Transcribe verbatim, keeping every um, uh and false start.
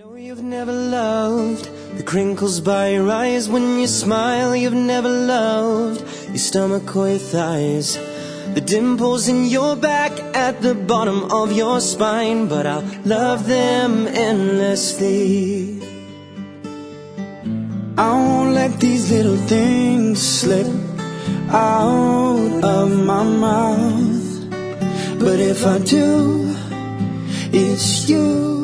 No, you've never loved the crinkles by your eyes when you smile. You've never loved your stomach or your thighs, the dimples in your back at the bottom of your spine. But I'll love them endlessly. I won't let these little things slip out of my mouth. But if I do, it's you.